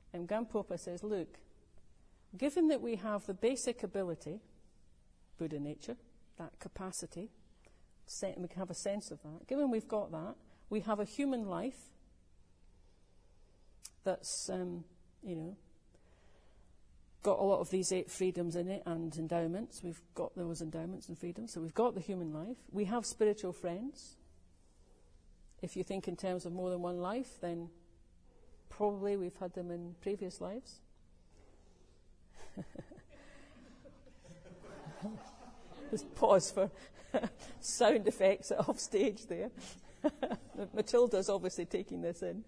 And Gampopa says, look, given that we have the basic ability, Buddha nature, that capacity, we can have a sense of that. Given we've got that, we have a human life that's, got a lot of these 8 freedoms in it and endowments. We've got those endowments and freedoms. So we've got the human life. We have spiritual friends. If you think in terms of more than one life, then probably we've had them in previous lives. Just pause for sound effects off stage there. Matilda's obviously taking this in.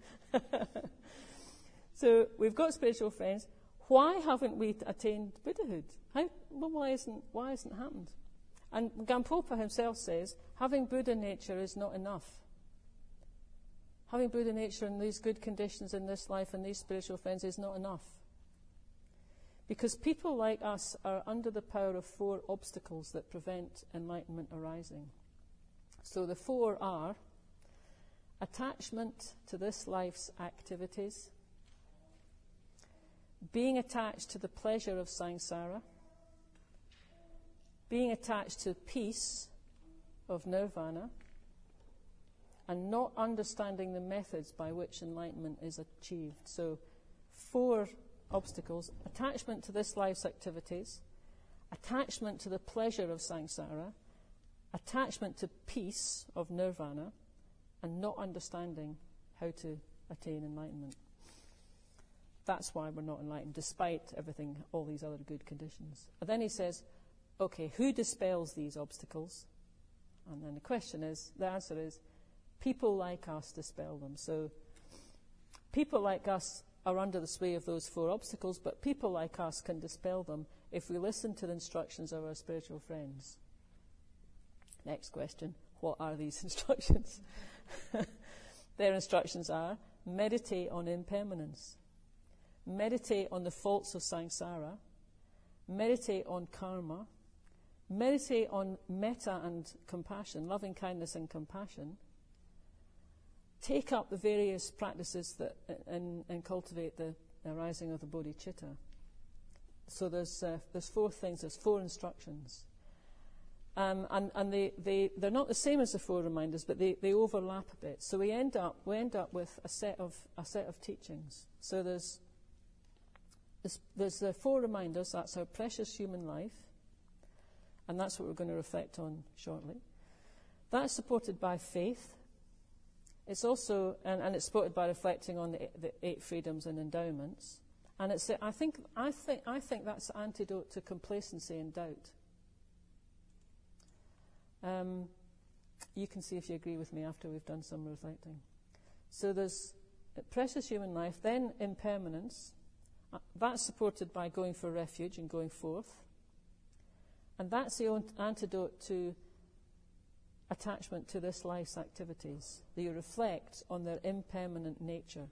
So we've got spiritual friends. Why haven't we attained Buddhahood? Why hasn't it happened? And Gampopa himself says, having Buddha nature is not enough. Having Buddha nature and these good conditions in this life and these spiritual friends is not enough. Because people like us are under the power of 4 obstacles that prevent enlightenment arising. So the 4 are attachment to this life's activities, being attached to the pleasure of samsara, being attached to peace of nirvana, and not understanding the methods by which enlightenment is achieved. So 4 obstacles: attachment to this life's activities, attachment to the pleasure of samsara, attachment to peace of nirvana, and not understanding how to attain enlightenment. That's why we're not enlightened, despite everything, all these other good conditions. And then he says, okay, who dispels these obstacles? And then the answer is, people like us dispel them. So people like us are under the sway of those 4 obstacles, but people like us can dispel them if we listen to the instructions of our spiritual friends. Next question, what are these instructions? Their instructions are, meditate on impermanence, meditate on the faults of samsara, meditate on karma, meditate on metta and compassion, loving kindness and compassion, take up the various practices that and cultivate the arising of the bodhicitta. So there's 4 things, there's 4 instructions. And they're not the same as the 4 reminders, but they overlap a bit. So we end up with a set of teachings. So there's the 4 reminders. That's our precious human life, and that's what we're going to reflect on shortly. That's supported by faith. It's also and it's supported by reflecting on the 8 freedoms and endowments. And I think that's the antidote to complacency and doubt. You can see if you agree with me after we've done some reflecting. So there's precious human life, then impermanence. That's supported by going for refuge and going forth. And that's the antidote to attachment to this life's activities. That you reflect on their impermanent nature.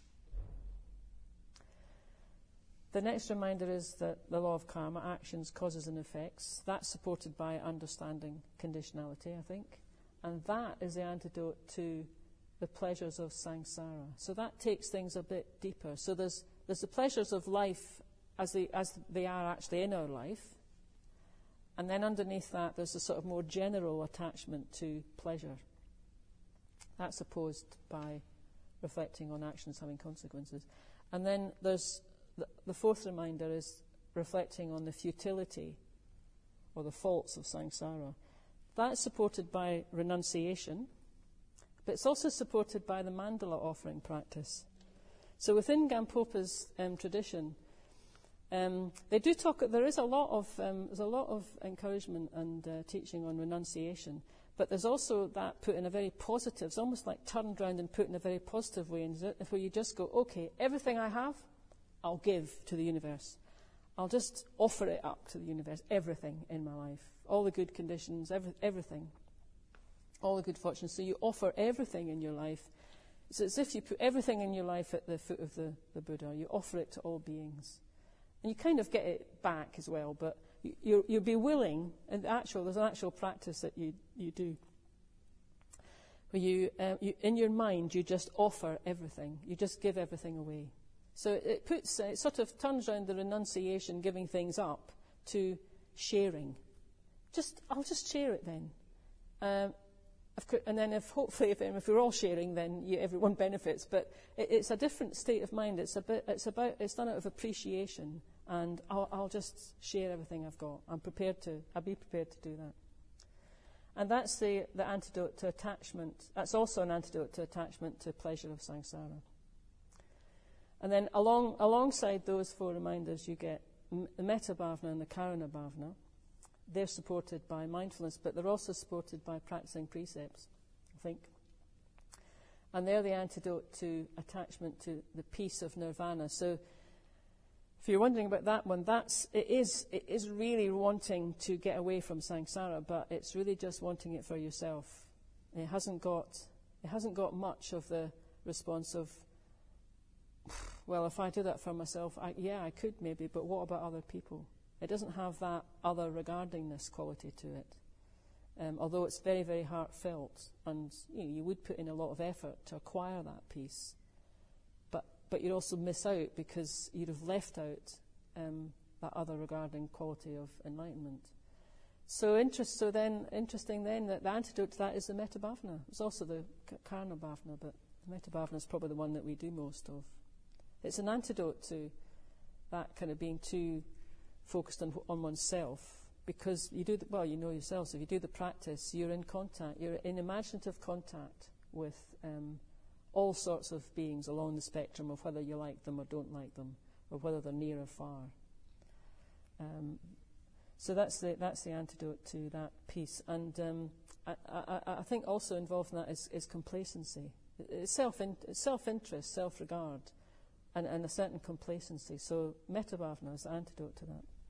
The next reminder is that the law of karma, actions, causes and effects, that's supported by understanding conditionality, I think. And that is the antidote to the pleasures of samsara. So that takes things a bit deeper. So there's the pleasures of life as they are actually in our life. And then underneath that, there's a sort of more general attachment to pleasure. That's opposed by reflecting on actions having consequences. And then there's the 4th reminder is reflecting on the futility or the faults of samsara. That's supported by renunciation, but it's also supported by the mandala offering practice. So within Gampopa's tradition, they do talk. There is a lot of encouragement and teaching on renunciation, but there's also that put in a very positive. It's almost like turned round and put in a very positive way, where you just go, okay, everything I have, I'll give to the universe. I'll just offer it up to the universe, everything in my life, all the good conditions, everything, all the good fortunes. So you offer everything in your life. It's as if you put everything in your life at the foot of the Buddha. You offer it to all beings. And you kind of get it back as well, but you'll be willing, and there's an actual practice that you do, where you in your mind, you just offer everything. You just give everything away. So it it sort of turns around the renunciation, giving things up, to sharing. I'll just share it then. And then if we're all sharing, then everyone benefits. But it's a different state of mind. It's done out of appreciation, and I'll just share everything I've got. I'll be prepared to do that. And that's the antidote to attachment. That's also an antidote to attachment to pleasure of samsara. And then alongside those 4 reminders, you get the metta bhavana and the karuna bhavana. They're supported by mindfulness, but they're also supported by practicing precepts, I think. And they're the antidote to attachment to the peace of nirvana. So if you're wondering about that one, it is really wanting to get away from samsara, but it's really just wanting it for yourself. It hasn't got much of the response of, well, if I do that for myself, I could maybe, but what about other people? It doesn't have that other regardingness quality to it, although it's very, very heartfelt, and you would put in a lot of effort to acquire that peace, but you'd also miss out because you'd have left out that other regarding quality of enlightenment. So interesting then that the antidote to that is the metta bhavana. It's also the karuna bhavana, but the metta bhavana is probably the one that we do most of. It's an antidote to that kind of being too focused on oneself, because you know yourself. So if you do the practice, you're in imaginative contact with all sorts of beings along the spectrum of whether you like them or don't like them, or whether they're near or far. So that's the antidote to that peace. And I think also involved in that is complacency. It's self-interest, self-regard, and a certain complacency. So metta bhavana is the antidote to that.